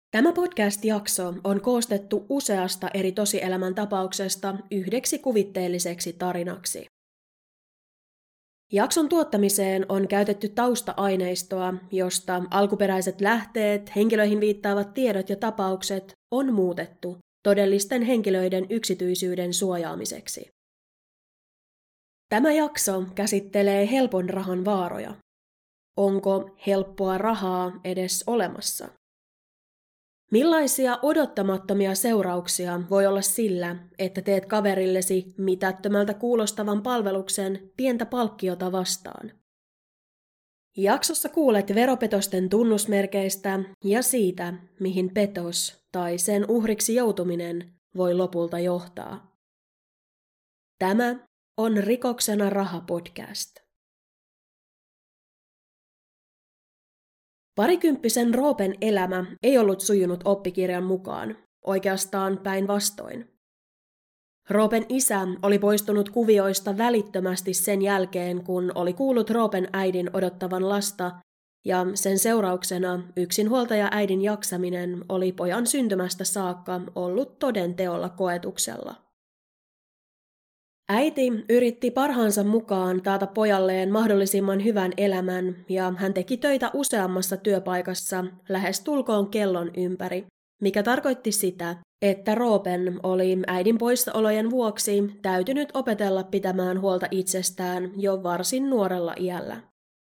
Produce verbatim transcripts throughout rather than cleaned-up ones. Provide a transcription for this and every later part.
Tämä podcast-jakso on koostettu useasta eri tosielämän tapauksesta yhdeksi kuvitteelliseksi tarinaksi. Jakson tuottamiseen on käytetty tausta-aineistoa, josta alkuperäiset lähteet, henkilöihin viittaavat tiedot ja tapaukset on muutettu todellisten henkilöiden yksityisyyden suojaamiseksi. Tämä jakso käsittelee helpon rahan vaaroja. Onko helppoa rahaa edes olemassa? Millaisia odottamattomia seurauksia voi olla sillä, että teet kaverillesi mitättömältä kuulostavan palveluksen pientä palkkiota vastaan? Jaksossa kuulet veropetosten tunnusmerkeistä ja siitä, mihin petos tai sen uhriksi joutuminen voi lopulta johtaa. Tämä on Rikoksena raha-podcast. Parikymppisen Roopen elämä ei ollut sujunut oppikirjan mukaan, oikeastaan päinvastoin. Roopen isä oli poistunut kuvioista välittömästi sen jälkeen, kun oli kuullut Roopen äidin odottavan lasta, ja sen seurauksena yksinhuoltaja äidin jaksaminen oli pojan syntymästä saakka ollut toden teolla koetuksella. Äiti yritti parhaansa mukaan taata pojalleen mahdollisimman hyvän elämän ja hän teki töitä useammassa työpaikassa lähes tulkoon kellon ympäri, mikä tarkoitti sitä, että Roopen oli äidin poissaolojen vuoksi täytynyt opetella pitämään huolta itsestään jo varsin nuorella iällä.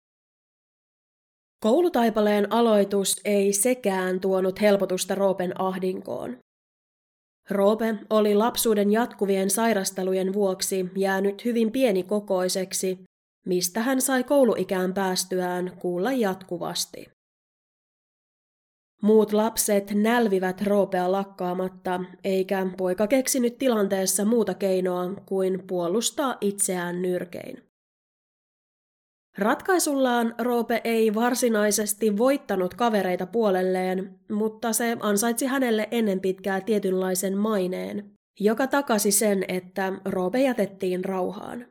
Koulutaipaleen aloitus ei sekään tuonut helpotusta Roopen ahdinkoon. Roope oli lapsuuden jatkuvien sairastelujen vuoksi jäänyt hyvin pienikokoiseksi, mistä hän sai kouluikään päästyään kuulla jatkuvasti. Muut lapset nälvivät Roopea lakkaamatta, eikä poika keksinyt tilanteessa muuta keinoa kuin puolustaa itseään nyrkein. Ratkaisullaan Roope ei varsinaisesti voittanut kavereita puolelleen, mutta se ansaitsi hänelle ennen pitkää tietynlaisen maineen, joka takasi sen, että Roope jätettiin rauhaan.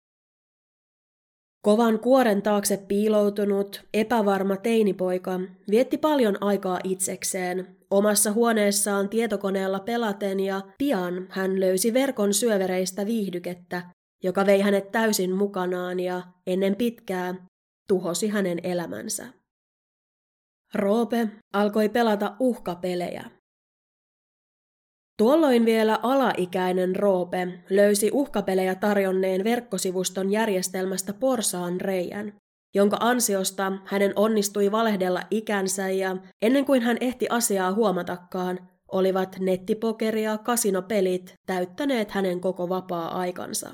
Kovan kuoren taakse piiloutunut, epävarma teinipoika vietti paljon aikaa itsekseen, omassa huoneessaan tietokoneella pelaten ja pian hän löysi verkon syövereistä viihdykettä, joka vei hänet täysin mukanaan ja ennen pitkää tuhosi hänen elämänsä. Roope alkoi pelata uhkapelejä. Tuolloin vielä alaikäinen Roope löysi uhkapelejä tarjonneen verkkosivuston järjestelmästä porsaan reijän, jonka ansiosta hänen onnistui valehdella ikänsä ja ennen kuin hän ehti asiaa huomatakaan, olivat nettipokeri ja kasinopelit täyttäneet hänen koko vapaa-aikansa.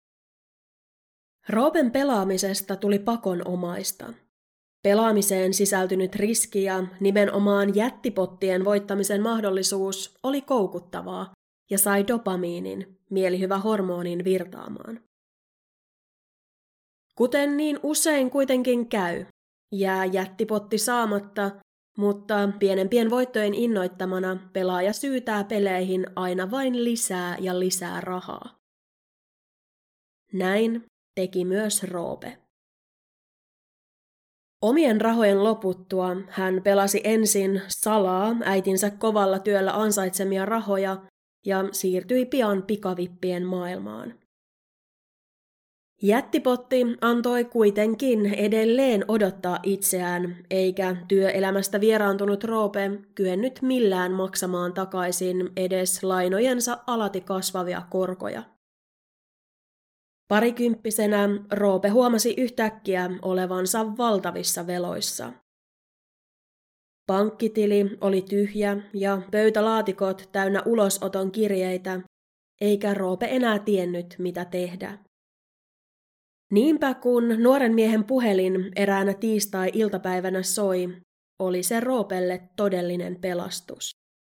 Roopen pelaamisesta tuli pakonomaista. Pelaamiseen sisältynyt riski ja nimenomaan jättipottien voittamisen mahdollisuus oli koukuttavaa ja sai dopamiinin, mielihyvähormonin virtaamaan. Kuten niin usein kuitenkin käy, jää jättipotti saamatta, mutta pienempien voittojen innoittamana pelaaja syytää peleihin aina vain lisää ja lisää rahaa. Näin teki myös Roope. Omien rahojen loputtua hän pelasi ensin salaa äitinsä kovalla työllä ansaitsemia rahoja ja siirtyi pian pikavippien maailmaan. Jättipotti antoi kuitenkin edelleen odottaa itseään, eikä työelämästä vieraantunut Roope kyennyt millään maksamaan takaisin edes lainojensa alati kasvavia korkoja. Parikymppisenä Roope huomasi yhtäkkiä olevansa valtavissa veloissa. Pankkitili oli tyhjä ja pöytälaatikot täynnä ulosoton kirjeitä, eikä Roope enää tiennyt, mitä tehdä. Niinpä kun nuoren miehen puhelin eräänä tiistai-iltapäivänä soi, oli se Roopelle todellinen pelastus.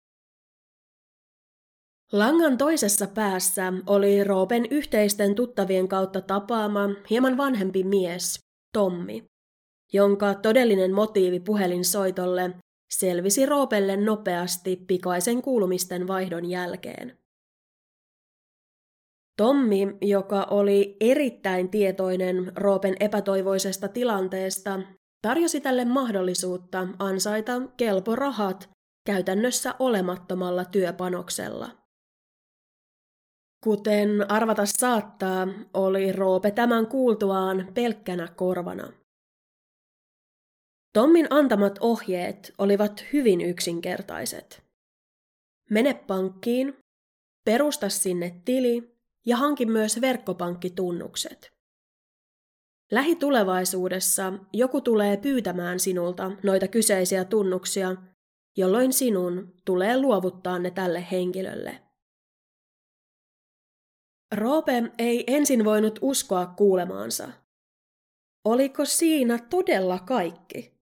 Langan toisessa päässä oli Roopen yhteisten tuttavien kautta tapaama hieman vanhempi mies, Tommi, jonka todellinen motiivi puhelinsoitolle selvisi Roopelle nopeasti pikaisen kuulumisten vaihdon jälkeen. Tommi, joka oli erittäin tietoinen Roopen epätoivoisesta tilanteesta, tarjosi tälle mahdollisuutta ansaita kelpo rahat käytännössä olemattomalla työpanoksella. Kuten arvata saattaa, oli Roope tämän kuultuaan pelkkänä korvana. Tommin antamat ohjeet olivat hyvin yksinkertaiset. Mene pankkiin, perusta sinne tili ja hanki myös verkkopankkitunnukset. Lähitulevaisuudessa joku tulee pyytämään sinulta noita kyseisiä tunnuksia, jolloin sinun tulee luovuttaa ne tälle henkilölle. Roope ei ensin voinut uskoa kuulemaansa. Oliko siinä todella kaikki?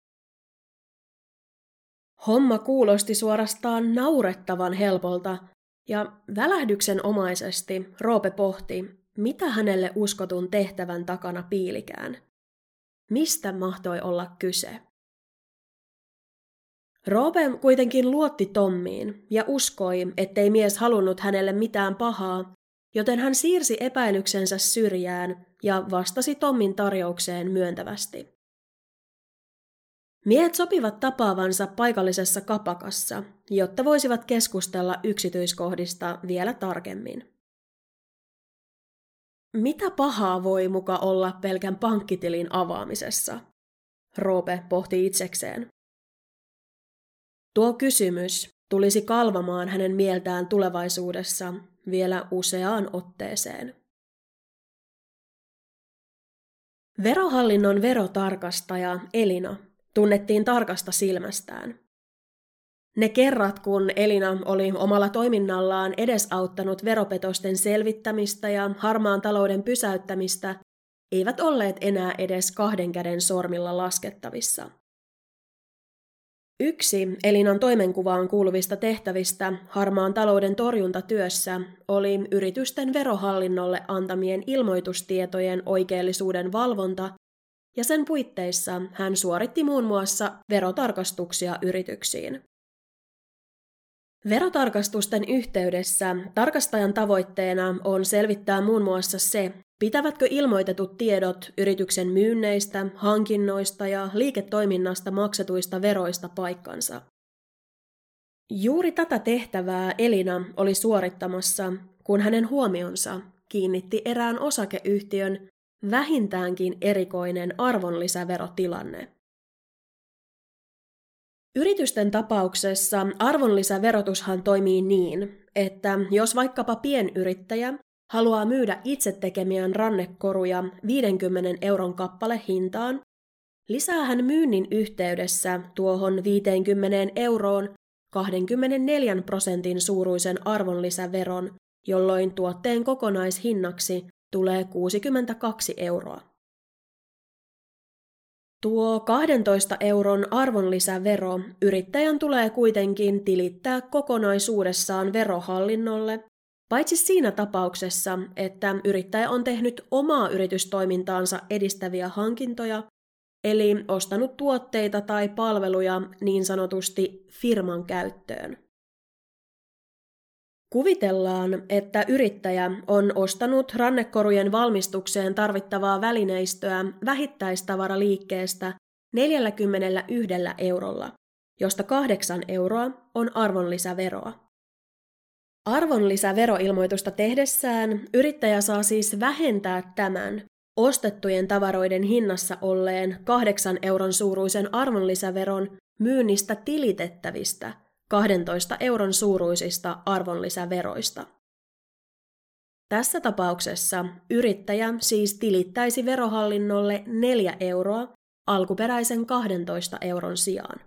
Homma kuulosti suorastaan naurettavan helpolta, ja välähdyksenomaisesti Roope pohti, mitä hänelle uskotun tehtävän takana piilikään. Mistä mahtoi olla kyse? Roope kuitenkin luotti Tommiin ja uskoi, ettei mies halunnut hänelle mitään pahaa, joten hän siirsi epäilyksensä syrjään ja vastasi Tommin tarjoukseen myöntävästi. Miehet sopivat tapaavansa paikallisessa kapakassa, jotta voisivat keskustella yksityiskohdista vielä tarkemmin. Mitä pahaa voi muka olla pelkän pankkitilin avaamisessa? Roope pohti itsekseen. Tuo kysymys tulisi kalvamaan hänen mieltään tulevaisuudessa vielä useaan otteeseen. Verohallinnon verotarkastaja Elina tunnettiin tarkasta silmästään. Ne kerrat, kun Elina oli omalla toiminnallaan edesauttanut veropetosten selvittämistä ja harmaan talouden pysäyttämistä, eivät olleet enää edes kahden käden sormilla laskettavissa. Yksi Elinan toimenkuvaan kuuluvista tehtävistä harmaan talouden torjuntatyössä oli yritysten verohallinnolle antamien ilmoitustietojen oikeellisuuden valvonta, ja sen puitteissa hän suoritti muun muassa verotarkastuksia yrityksiin. Verotarkastusten yhteydessä tarkastajan tavoitteena on selvittää muun muassa se, pitävätkö ilmoitetut tiedot yrityksen myynneistä, hankinnoista ja liiketoiminnasta maksetuista veroista paikkansa. Juuri tätä tehtävää Elina oli suorittamassa, kun hänen huomionsa kiinnitti erään osakeyhtiön vähintäänkin erikoinen arvonlisäverotilanne. Yritysten tapauksessa arvonlisäverotushan toimii niin, että jos vaikkapa pienyrittäjä haluaa myydä itse tekemiään rannekoruja viidenkymmenen euron kappale hintaan, lisää hän myynnin yhteydessä tuohon viiteenkymmeneen euroon kaksikymmentäneljä prosentin suuruisen arvonlisäveron, jolloin tuotteen kokonaishinnaksi tulee kuusikymmentäkaksi euroa. Tuo kahdentoista euron arvonlisävero yrittäjän tulee kuitenkin tilittää kokonaisuudessaan verohallinnolle, paitsi siinä tapauksessa, että yrittäjä on tehnyt omaa yritystoimintaansa edistäviä hankintoja, eli ostanut tuotteita tai palveluja niin sanotusti firman käyttöön. Kuvitellaan, että yrittäjä on ostanut rannekorujen valmistukseen tarvittavaa välineistöä vähittäistavaraliikkeestä neljäkymmentäyksi eurolla, josta kahdeksan euroa on arvonlisäveroa. Arvonlisäveroilmoitusta tehdessään yrittäjä saa siis vähentää tämän ostettujen tavaroiden hinnassa olleen kahdeksan euron suuruisen arvonlisäveron myynnistä tilitettävistä kahdentoista euron suuruisista arvonlisäveroista. Tässä tapauksessa yrittäjä siis tilittäisi verohallinnolle neljä euroa alkuperäisen kahdentoista euron sijaan.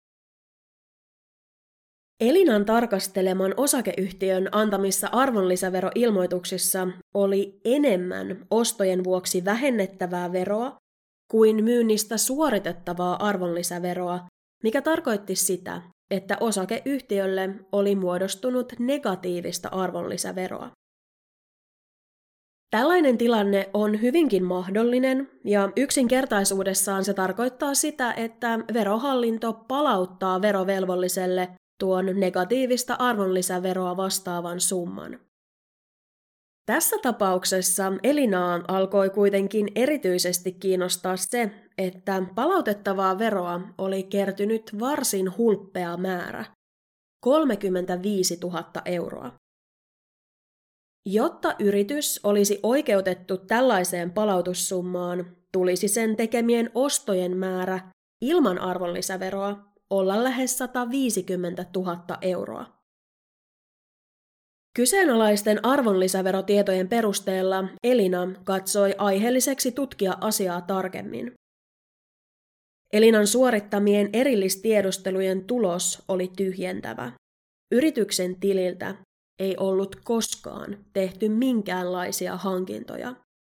Elinan tarkasteleman osakeyhtiön antamissa arvonlisäveroilmoituksissa oli enemmän ostojen vuoksi vähennettävää veroa kuin myynnistä suoritettavaa arvonlisäveroa, mikä tarkoitti sitä, että osakeyhtiölle oli muodostunut negatiivista arvonlisäveroa. Tällainen tilanne on hyvinkin mahdollinen, ja yksinkertaisuudessaan se tarkoittaa sitä, että verohallinto palauttaa verovelvolliselle tuon negatiivista arvonlisäveroa vastaavan summan. Tässä tapauksessa Elinaa alkoi kuitenkin erityisesti kiinnostaa se, että palautettavaa veroa oli kertynyt varsin hulppea määrä, kolmekymmentäviisituhatta euroa. Jotta yritys olisi oikeutettu tällaiseen palautussummaan, tulisi sen tekemien ostojen määrä ilman arvonlisäveroa olla lähes sataviisikymmentätuhatta euroa. Kyseenalaisten arvonlisäverotietojen perusteella Elina katsoi aiheelliseksi tutkia asiaa tarkemmin. Elinan suorittamien erillistiedustelujen tulos oli tyhjentävä. Yrityksen tililtä ei ollut koskaan tehty minkäänlaisia hankintoja.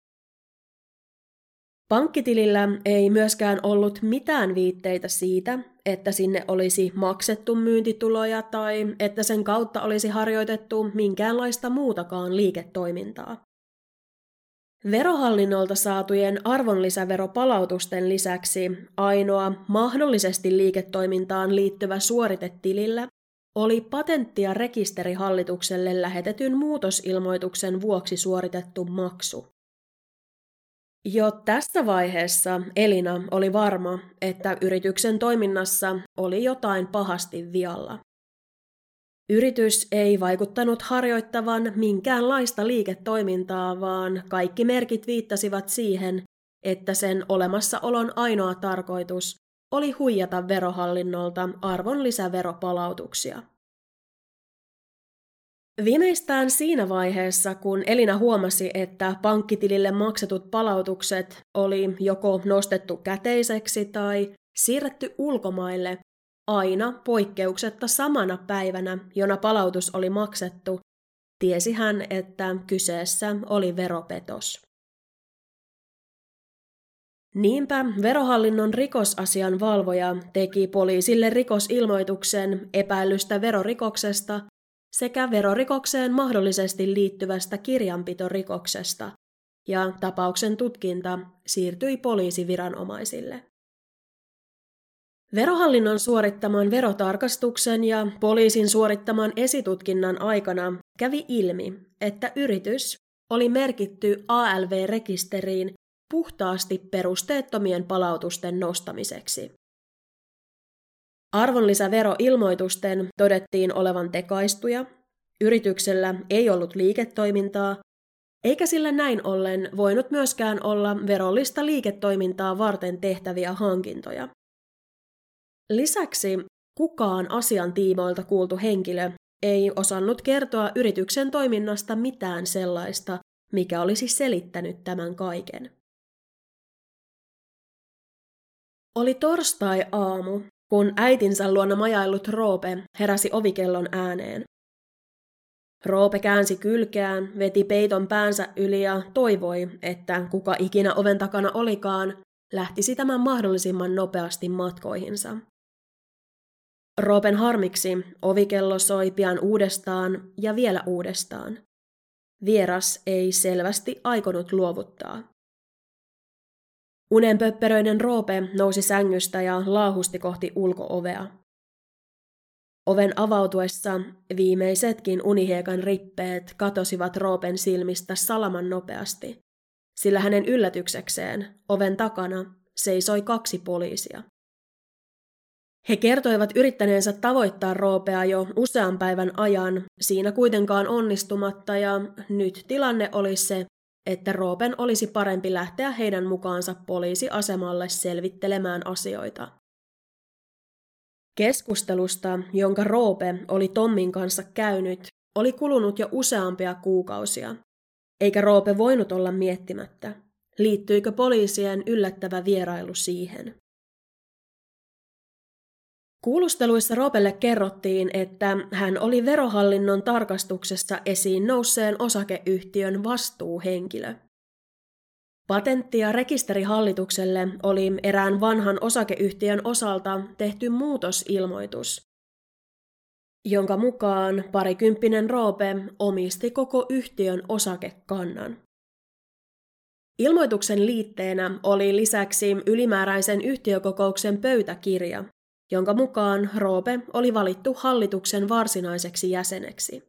Pankkitilillä ei myöskään ollut mitään viitteitä siitä, että sinne olisi maksettu myyntituloja tai että sen kautta olisi harjoitettu minkäänlaista muutakaan liiketoimintaa. Verohallinnolta saatujen arvonlisäveropalautusten lisäksi ainoa mahdollisesti liiketoimintaan liittyvä suorite tilillä oli patentti- ja rekisterihallitukselle lähetetyn muutosilmoituksen vuoksi suoritettu maksu. Jo tässä vaiheessa Elina oli varma, että yrityksen toiminnassa oli jotain pahasti vialla. Yritys ei vaikuttanut harjoittavan minkäänlaista liiketoimintaa, vaan kaikki merkit viittasivat siihen, että sen olemassaolon ainoa tarkoitus oli huijata verohallinnolta arvonlisäveropalautuksia. Viimeistään siinä vaiheessa, kun Elina huomasi, että pankkitilille maksetut palautukset oli joko nostettu käteiseksi tai siirretty ulkomaille aina poikkeuksetta samana päivänä, jona palautus oli maksettu, tiesi hän, että kyseessä oli veropetos. Niinpä verohallinnon rikosasian valvoja teki poliisille rikosilmoituksen epäillystä verorikoksesta sekä verorikokseen mahdollisesti liittyvästä kirjanpitorikoksesta, ja tapauksen tutkinta siirtyi poliisiviranomaisille. Verohallinnon suorittaman verotarkastuksen ja poliisin suorittaman esitutkinnan aikana kävi ilmi, että yritys oli merkitty A L V-rekisteriin puhtaasti perusteettomien palautusten nostamiseksi. Arvonlisäveroilmoitusten todettiin olevan tekaistuja, yrityksellä ei ollut liiketoimintaa, eikä sillä näin ollen voinut myöskään olla verollista liiketoimintaa varten tehtäviä hankintoja. Lisäksi kukaan asian tiimoilta kuultu henkilö ei osannut kertoa yrityksen toiminnasta mitään sellaista, mikä olisi selittänyt tämän kaiken. Oli torstai-aamu, kun äitinsä luona majaillut Roope heräsi ovikellon ääneen. Roope käänsi kylkeään, veti peiton päänsä yli ja toivoi, että kuka ikinä oven takana olikaan, lähtisi tämän mahdollisimman nopeasti matkoihinsa. Roopen harmiksi ovikello soi pian uudestaan ja vielä uudestaan. Vieras ei selvästi aikonut luovuttaa. Unenpöpperöinen Roope nousi sängystä ja laahusti kohti ulko-ovea. Oven avautuessa viimeisetkin unihiekan rippeet katosivat Roopen silmistä salaman nopeasti, sillä hänen yllätyksekseen oven takana seisoi kaksi poliisia. He kertoivat yrittäneensä tavoittaa Roopea jo usean päivän ajan, siinä kuitenkaan onnistumatta, ja nyt tilanne oli se, että Roopen olisi parempi lähteä heidän mukaansa poliisiasemalle selvittelemään asioita. Keskustelusta, jonka Roope oli Tommin kanssa käynyt, oli kulunut jo useampia kuukausia, eikä Roope voinut olla miettimättä, liittyykö poliisien yllättävä vierailu siihen. Kuulusteluissa Roopelle kerrottiin, että hän oli verohallinnon tarkastuksessa esiin nousseen osakeyhtiön vastuuhenkilö. Patentti- ja rekisterihallitukselle oli erään vanhan osakeyhtiön osalta tehty muutosilmoitus, jonka mukaan parikymppinen Roope omisti koko yhtiön osakekannan. Ilmoituksen liitteenä oli lisäksi ylimääräisen yhtiökokouksen pöytäkirja, jonka mukaan Roope oli valittu hallituksen varsinaiseksi jäseneksi.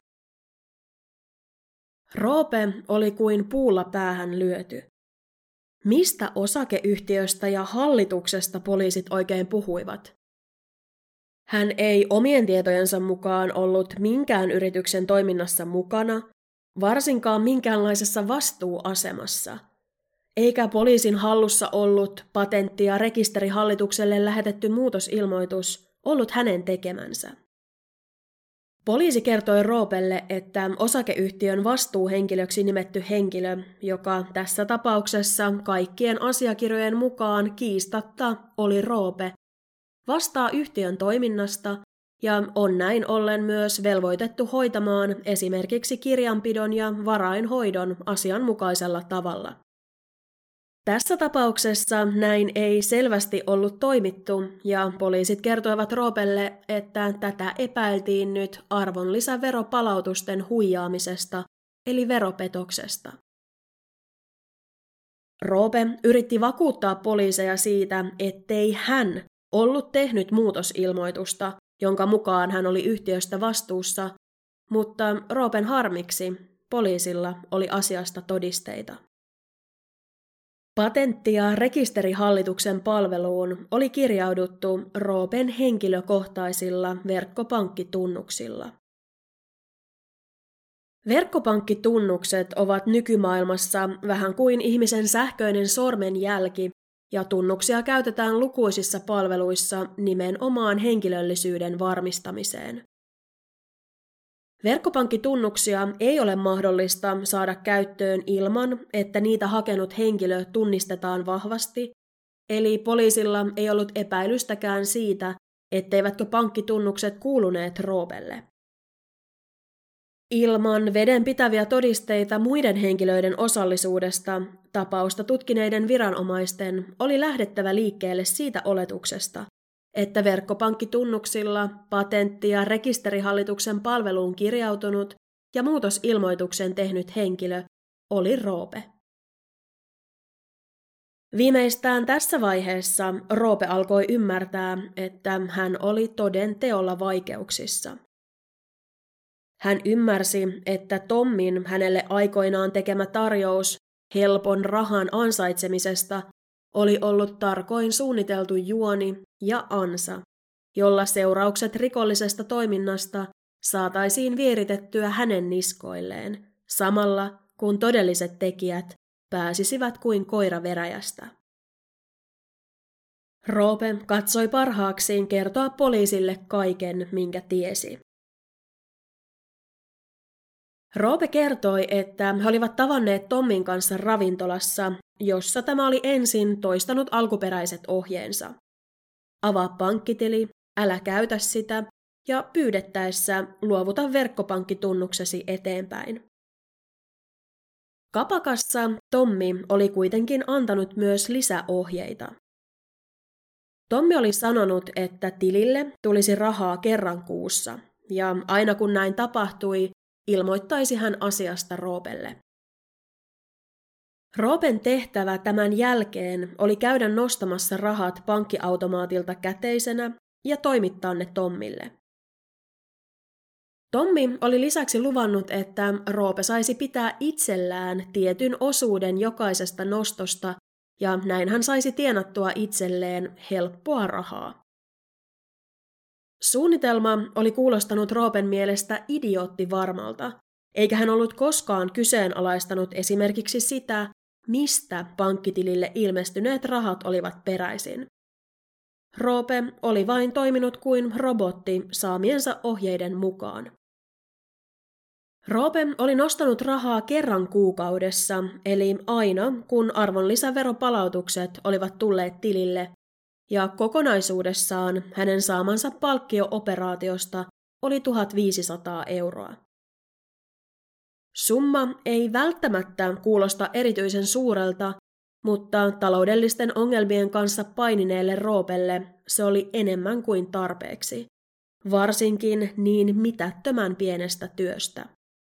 Roope oli kuin puulla päähän lyöty. Mistä osakeyhtiöstä ja hallituksesta poliisit oikein puhuivat? Hän ei omien tietojensa mukaan ollut minkään yrityksen toiminnassa mukana, varsinkaan minkäänlaisessa vastuuasemassa, eikä poliisin hallussa ollut patentti- ja rekisterihallitukselle lähetetty muutosilmoitus ollut hänen tekemänsä. Poliisi kertoi Roopelle, että osakeyhtiön vastuuhenkilöksi nimetty henkilö, joka tässä tapauksessa kaikkien asiakirjojen mukaan kiistatta oli Roope, vastaa yhtiön toiminnasta ja on näin ollen myös velvoitettu hoitamaan esimerkiksi kirjanpidon ja varainhoidon asianmukaisella tavalla. Tässä tapauksessa näin ei selvästi ollut toimittu ja poliisit kertoivat Roopelle, että tätä epäiltiin nyt arvonlisäveropalautusten huijaamisesta eli veropetoksesta. Roope yritti vakuuttaa poliiseja siitä, ettei hän ollut tehnyt muutosilmoitusta, jonka mukaan hän oli yhtiöstä vastuussa, mutta Roopen harmiksi poliisilla oli asiasta todisteita. Patentti- ja rekisterihallituksen palveluun oli kirjauduttu Roopen henkilökohtaisilla verkkopankkitunnuksilla. Verkkopankkitunnukset ovat nykymaailmassa vähän kuin ihmisen sähköinen sormenjälki, ja tunnuksia käytetään lukuisissa palveluissa nimenomaan henkilöllisyyden varmistamiseen. Verkkopankkitunnuksia ei ole mahdollista saada käyttöön ilman, että niitä hakenut henkilö tunnistetaan vahvasti, eli poliisilla ei ollut epäilystäkään siitä, etteivätkö pankkitunnukset kuuluneet Roopelle. Ilman vedenpitäviä todisteita muiden henkilöiden osallisuudesta tapausta tutkineiden viranomaisten oli lähdettävä liikkeelle siitä oletuksesta, että verkkopankkitunnuksilla patentti- ja rekisterihallituksen palveluun kirjautunut ja muutosilmoituksen tehnyt henkilö oli Roope. Viimeistään tässä vaiheessa Roope alkoi ymmärtää, että hän oli toden teolla vaikeuksissa. Hän ymmärsi, että Tommin hänelle aikoinaan tekemä tarjous helpon rahan ansaitsemisesta oli ollut tarkoin suunniteltu juoni ja ansa, jolla seuraukset rikollisesta toiminnasta saataisiin vieritettyä hänen niskoilleen, samalla kun todelliset tekijät pääsisivät kuin koira veräjästä. Roope katsoi parhaaksiin kertoa poliisille kaiken, minkä tiesi. Roope kertoi, että he olivat tavanneet Tommin kanssa ravintolassa, jossa tämä oli ensin toistanut alkuperäiset ohjeensa. Avaa pankkitili, älä käytä sitä ja pyydettäessä luovuta verkkopankkitunnuksesi eteenpäin. Kapakassa Tommi oli kuitenkin antanut myös lisäohjeita. Tommi oli sanonut, että tilille tulisi rahaa kerran kuussa, ja aina kun näin tapahtui, ilmoittaisi hän asiasta Roopelle. Roopen tehtävä tämän jälkeen oli käydä nostamassa rahat pankkiautomaatilta käteisenä ja toimittaa ne Tommille. Tommi oli lisäksi luvannut, että Roope saisi pitää itsellään tietyn osuuden jokaisesta nostosta ja näin hän saisi tienattua itselleen helppoa rahaa. Suunnitelma oli kuulostanut Roopen mielestä idioottivarmalta, eikä hän ollut koskaan kyseenalaistanut esimerkiksi sitä, mistä pankkitilille ilmestyneet rahat olivat peräisin. Roope oli vain toiminut kuin robotti saamiensa ohjeiden mukaan. Roope oli nostanut rahaa kerran kuukaudessa, eli aina kun arvonlisäveropalautukset olivat tulleet tilille, ja kokonaisuudessaan hänen saamansa palkkio-operaatiosta oli tuhatviisisataa euroa. Summa ei välttämättä kuulosta erityisen suurelta, mutta taloudellisten ongelmien kanssa painineelle Roopelle se oli enemmän kuin tarpeeksi, varsinkin niin mitättömän pienestä työstä.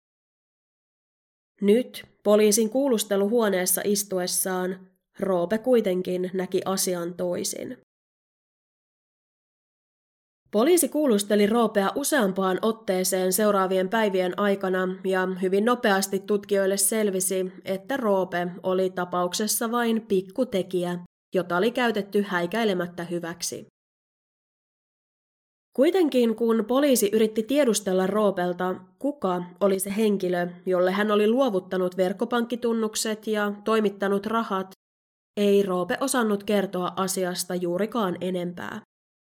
Nyt poliisin kuulusteluhuoneessa istuessaan Roope kuitenkin näki asian toisin. Poliisi kuulusteli Roopea useampaan otteeseen seuraavien päivien aikana ja hyvin nopeasti tutkijoille selvisi, että Roope oli tapauksessa vain pikkutekijä, jota oli käytetty häikäilemättä hyväksi. Kuitenkin kun poliisi yritti tiedustella Roopelta, kuka oli se henkilö, jolle hän oli luovuttanut verkkopankkitunnukset ja toimittanut rahat, ei Roope osannut kertoa asiasta juurikaan enempää.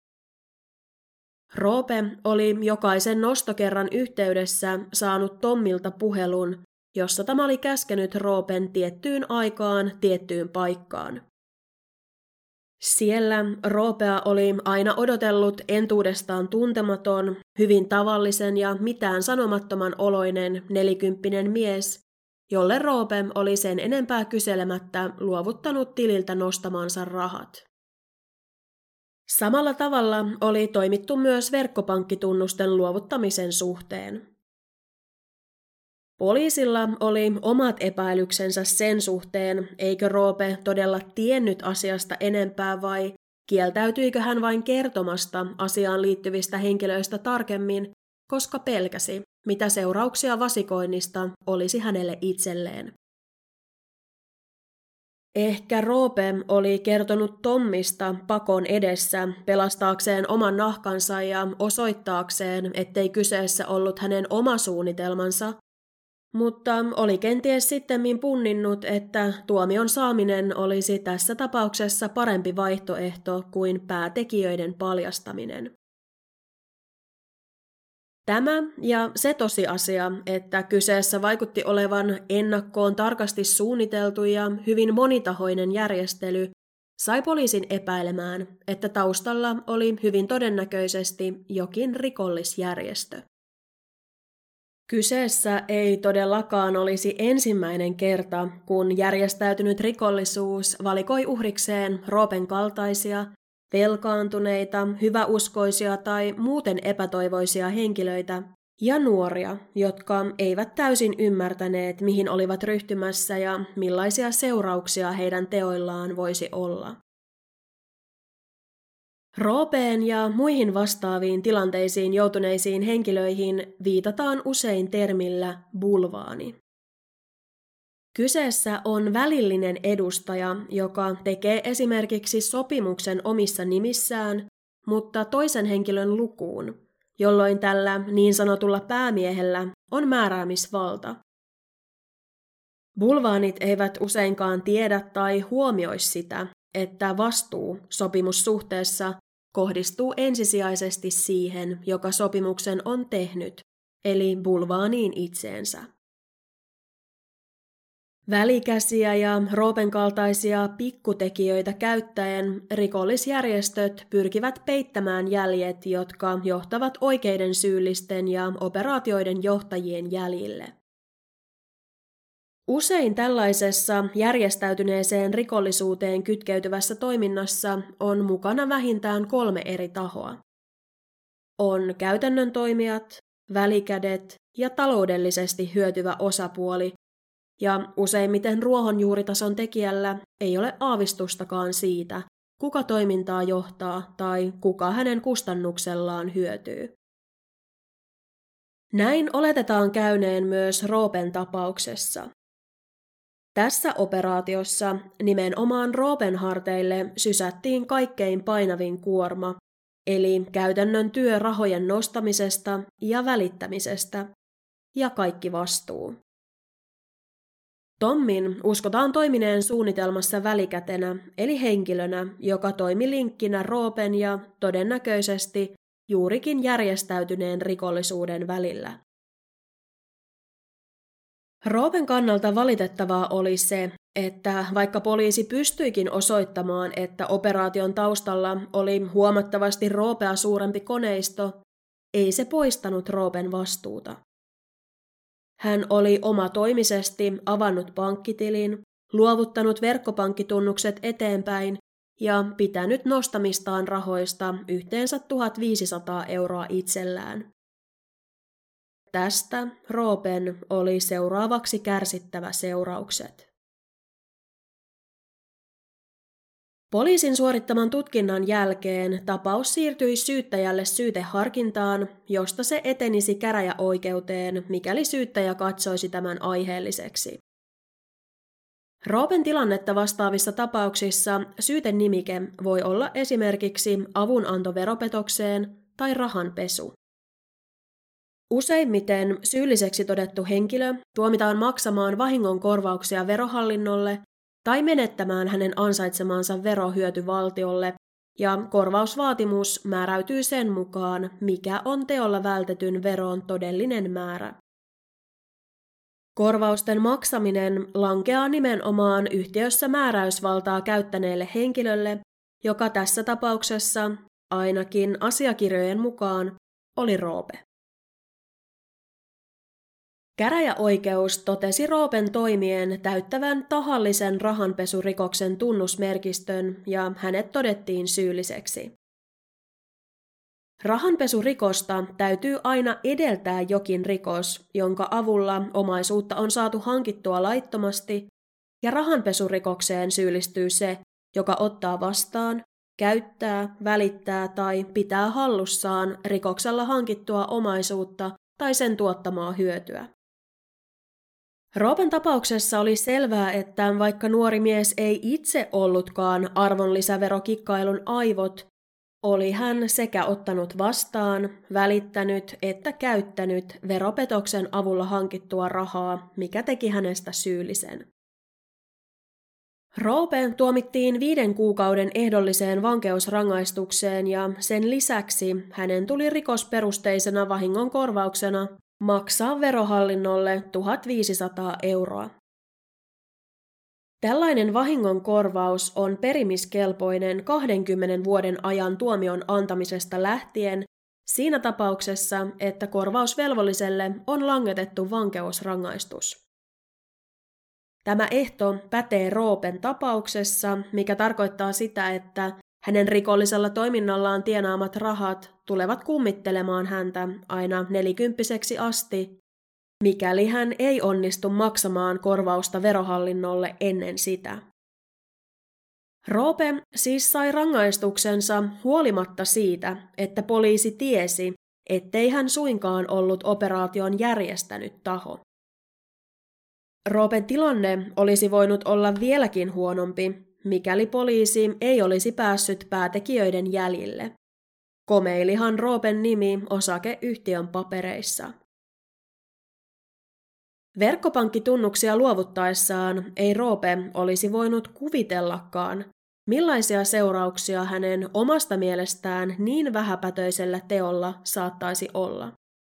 Roope oli jokaisen nostokerran yhteydessä saanut Tommilta puhelun, jossa tämä oli käskenyt Roopen tiettyyn aikaan tiettyyn paikkaan. Siellä Roopea oli aina odotellut entuudestaan tuntematon, hyvin tavallisen ja mitään sanomattoman oloinen nelikymppinen mies, jolle Roope oli sen enempää kyselemättä luovuttanut tililtä nostamansa rahat. Samalla tavalla oli toimittu myös verkkopankkitunnusten luovuttamisen suhteen. Poliisilla oli omat epäilyksensä sen suhteen, eikö Roope todella tiennyt asiasta enempää vai kieltäytyikö hän vain kertomasta asiaan liittyvistä henkilöistä tarkemmin, koska pelkäsi, mitä seurauksia vasikoinnista olisi hänelle itselleen. Ehkä Roope oli kertonut Tommista pakon edessä pelastaakseen oman nahkansa ja osoittaakseen, ettei kyseessä ollut hänen oma suunnitelmansa, mutta oli kenties sittemmin punninnut, että tuomion saaminen olisi tässä tapauksessa parempi vaihtoehto kuin päätekijöiden paljastaminen. Tämä ja se tosiasia, että kyseessä vaikutti olevan ennakkoon tarkasti suunniteltu ja hyvin monitahoinen järjestely, sai poliisin epäilemään, että taustalla oli hyvin todennäköisesti jokin rikollisjärjestö. Kyseessä ei todellakaan olisi ensimmäinen kerta, kun järjestäytynyt rikollisuus valikoi uhrikseen Roopen kaltaisia, velkaantuneita, hyväuskoisia tai muuten epätoivoisia henkilöitä ja nuoria, jotka eivät täysin ymmärtäneet, mihin olivat ryhtymässä ja millaisia seurauksia heidän teoillaan voisi olla. Roopeen ja muihin vastaaviin tilanteisiin joutuneisiin henkilöihin viitataan usein termillä bulvaani. Kyseessä on välillinen edustaja, joka tekee esimerkiksi sopimuksen omissa nimissään, mutta toisen henkilön lukuun, jolloin tällä niin sanotulla päämiehellä on määräämisvalta. Bulvaanit eivät useinkaan tiedä tai huomioi sitä, että vastuu sopimussuhteessa kohdistuu ensisijaisesti siihen, joka sopimuksen on tehnyt, eli bulvaaniin itseensä. Välikäsiä ja Roopen kaltaisia pikkutekijöitä käyttäen rikollisjärjestöt pyrkivät peittämään jäljet, jotka johtavat oikeiden syyllisten ja operaatioiden johtajien jäljille. Usein tällaisessa järjestäytyneeseen rikollisuuteen kytkeytyvässä toiminnassa on mukana vähintään kolme eri tahoa. On käytännön toimijat, välikädet ja taloudellisesti hyötyvä osapuoli, ja useimmiten ruohonjuuritason tekijällä ei ole aavistustakaan siitä, kuka toimintaa johtaa tai kuka hänen kustannuksellaan hyötyy. Näin oletetaan käyneen myös Roopen tapauksessa. Tässä operaatiossa nimenomaan Roopen harteille sysättiin kaikkein painavin kuorma, eli käytännön työ rahojen nostamisesta ja välittämisestä, ja kaikki vastuu. Tommin uskotaan toimineen suunnitelmassa välikätenä, eli henkilönä, joka toimi linkkinä Roopen ja todennäköisesti juurikin järjestäytyneen rikollisuuden välillä. Roopen kannalta valitettavaa oli se, että vaikka poliisi pystyikin osoittamaan, että operaation taustalla oli huomattavasti Roopea suurempi koneisto, ei se poistanut Roopen vastuuta. Hän oli omatoimisesti avannut pankkitilin, luovuttanut verkkopankkitunnukset eteenpäin ja pitänyt nostamistaan rahoista yhteensä tuhatviisisataa euroa itsellään. Tästä Roopen oli seuraavaksi kärsittävä seuraukset. Poliisin suorittaman tutkinnan jälkeen tapaus siirtyi syyttäjälle syyteharkintaan, josta se etenisi käräjäoikeuteen, mikäli syyttäjä katsoisi tämän aiheelliseksi. Roopen tilannetta vastaavissa tapauksissa syytenimike voi olla esimerkiksi avunanto veropetokseen tai rahanpesu. Useimmiten syylliseksi todettu henkilö tuomitaan maksamaan vahingonkorvauksia Verohallinnolle tai menettämään hänen ansaitsemansa verohyöty valtiolle, ja korvausvaatimus määräytyy sen mukaan, mikä on teolla vältetyn veron todellinen määrä. Korvausten maksaminen lankeaa nimenomaan yhtiössä määräysvaltaa käyttäneelle henkilölle, joka tässä tapauksessa, ainakin asiakirjojen mukaan, oli Roope. Käräjäoikeus totesi Roopen toimien täyttävän tahallisen rahanpesurikoksen tunnusmerkistön ja hänet todettiin syylliseksi. Rahanpesurikosta täytyy aina edeltää jokin rikos, jonka avulla omaisuutta on saatu hankittua laittomasti, ja rahanpesurikokseen syyllistyy se, joka ottaa vastaan, käyttää, välittää tai pitää hallussaan rikoksella hankittua omaisuutta tai sen tuottamaa hyötyä. Roopen tapauksessa oli selvää, että vaikka nuori mies ei itse ollutkaan arvonlisäverokikkailun aivot, oli hän sekä ottanut vastaan, välittänyt että käyttänyt veropetoksen avulla hankittua rahaa, mikä teki hänestä syyllisen. Roope tuomittiin viiden kuukauden ehdolliseen vankeusrangaistukseen ja sen lisäksi hänen tuli rikosperusteisena vahingonkorvauksena maksaa Verohallinnolle tuhatviisisataa euroa. Tällainen vahingonkorvaus on perimiskelpoinen kahdenkymmenen vuoden ajan tuomion antamisesta lähtien siinä tapauksessa, että korvausvelvolliselle on langetettu vankeusrangaistus. Tämä ehto pätee Roopen tapauksessa, mikä tarkoittaa sitä, että hänen rikollisella toiminnallaan tienaamat rahat tulevat kummittelemaan häntä aina nelikymppiseksi asti, mikäli hän ei onnistu maksamaan korvausta Verohallinnolle ennen sitä. Roope siis sai rangaistuksensa huolimatta siitä, että poliisi tiesi, ettei hän suinkaan ollut operaation järjestänyt taho. Roopen tilanne olisi voinut olla vieläkin huonompi, mikäli poliisi ei olisi päässyt päätekijöiden jäljille. Komeilihan Roopen nimi osakeyhtiön papereissa. Verkkopankkitunnuksia luovuttaessaan ei Roope olisi voinut kuvitellakaan, millaisia seurauksia hänen omasta mielestään niin vähäpätöisellä teolla saattaisi olla.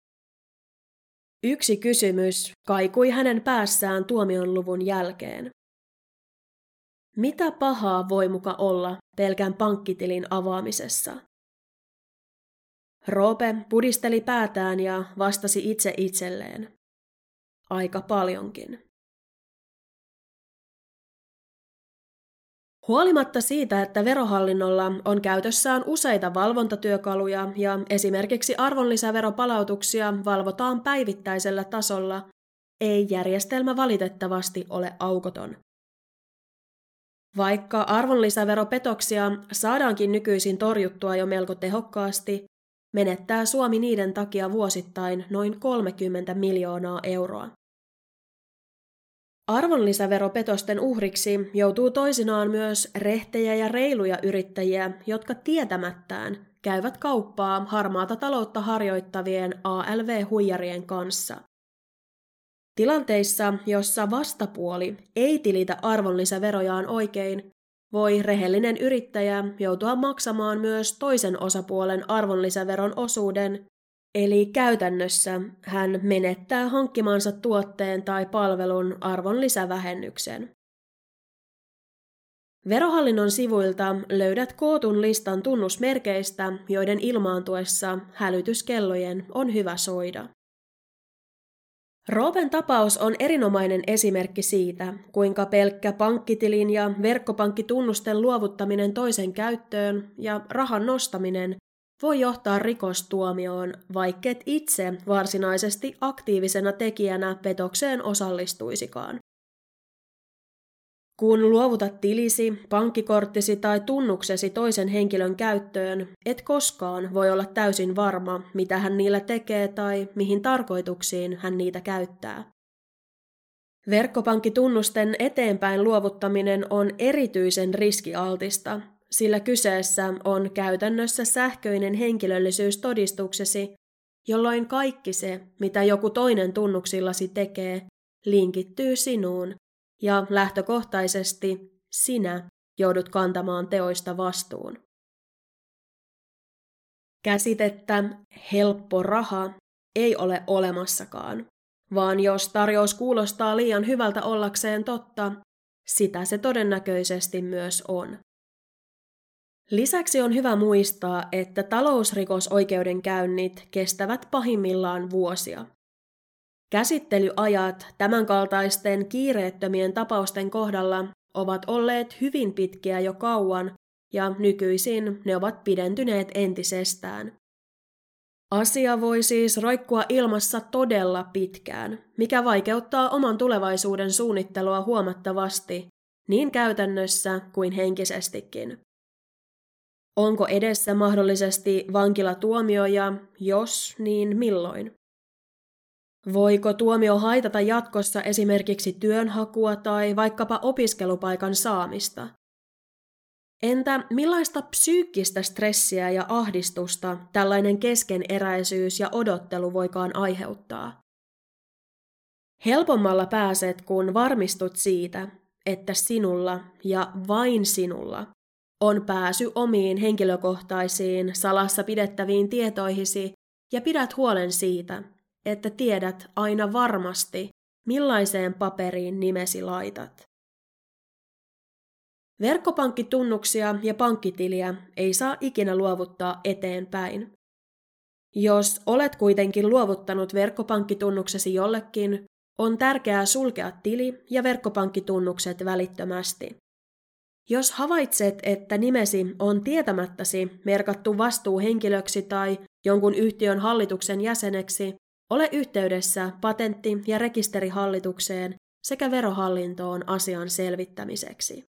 Yksi kysymys kaikui hänen päässään tuomion luvun jälkeen. Mitä pahaa voi muka olla pelkän pankkitilin avaamisessa? Roope pudisteli päätään ja vastasi itse itselleen. Aika paljonkin. Huolimatta siitä, että Verohallinnolla on käytössään useita valvontatyökaluja ja esimerkiksi arvonlisäveropalautuksia valvotaan päivittäisellä tasolla, ei järjestelmä valitettavasti ole aukoton. Vaikka arvonlisäveropetoksia saadaankin nykyisin torjuttua jo melko tehokkaasti, menettää Suomi niiden takia vuosittain noin kolmekymmentä miljoonaa euroa. Arvonlisäveropetosten uhriksi joutuu toisinaan myös rehtejä ja reiluja yrittäjiä, jotka tietämättään käyvät kauppaa harmaata taloutta harjoittavien A L V-huijarien kanssa. Tilanteissa, jossa vastapuoli ei tilitä arvonlisäverojaan oikein, voi rehellinen yrittäjä joutua maksamaan myös toisen osapuolen arvonlisäveron osuuden, eli käytännössä hän menettää hankkimansa tuotteen tai palvelun arvonlisävähennyksen. Verohallinnon sivuilta löydät kootun listan tunnusmerkeistä, joiden ilmaantuessa hälytyskellojen on hyvä soida. Roopen tapaus on erinomainen esimerkki siitä, kuinka pelkkä pankkitilin ja verkkopankkitunnusten luovuttaminen toisen käyttöön ja rahan nostaminen voi johtaa rikostuomioon, vaikket itse varsinaisesti aktiivisena tekijänä petokseen osallistuisikaan. Kun luovutat tilisi, pankkikorttisi tai tunnuksesi toisen henkilön käyttöön, et koskaan voi olla täysin varma, mitä hän niillä tekee tai mihin tarkoituksiin hän niitä käyttää. Verkkopankkitunnusten eteenpäin luovuttaminen on erityisen riskialtista, sillä kyseessä on käytännössä sähköinen henkilöllisyystodistuksesi, jolloin kaikki se, mitä joku toinen tunnuksillasi tekee, linkittyy sinuun, ja lähtökohtaisesti sinä joudut kantamaan teoista vastuun. Käsitettä helppo raha ei ole olemassakaan, vaan jos tarjous kuulostaa liian hyvältä ollakseen totta, sitä se todennäköisesti myös on. Lisäksi on hyvä muistaa, että talousrikosoikeudenkäynnit kestävät pahimmillaan vuosia. Käsittelyajat tämänkaltaisten kiireettömien tapausten kohdalla ovat olleet hyvin pitkiä jo kauan, ja nykyisin ne ovat pidentyneet entisestään. Asia voi siis roikkua ilmassa todella pitkään, mikä vaikeuttaa oman tulevaisuuden suunnittelua huomattavasti, niin käytännössä kuin henkisestikin. Onko edessä mahdollisesti vankilatuomio ja jos, niin milloin? Voiko tuomio haitata jatkossa esimerkiksi työnhakua tai vaikkapa opiskelupaikan saamista? Entä millaista psyykkistä stressiä ja ahdistusta tällainen keskeneräisyys ja odottelu voikaan aiheuttaa? Helpommalla pääset, kun varmistut siitä, että sinulla ja vain sinulla on pääsy omiin henkilökohtaisiin salassa pidettäviin tietoihisi ja pidät huolen siitä, että tiedät aina varmasti, millaiseen paperiin nimesi laitat. Verkkopankkitunnuksia ja pankkitiliä ei saa ikinä luovuttaa eteenpäin. Jos olet kuitenkin luovuttanut verkkopankkitunnuksesi jollekin, on tärkeää sulkea tili ja verkkopankkitunnukset välittömästi. Jos havaitset, että nimesi on tietämättäsi merkattu vastuuhenkilöksi tai jonkun yhtiön hallituksen jäseneksi, ole yhteydessä patentti- ja rekisterihallitukseen sekä verohallintoon asian selvittämiseksi.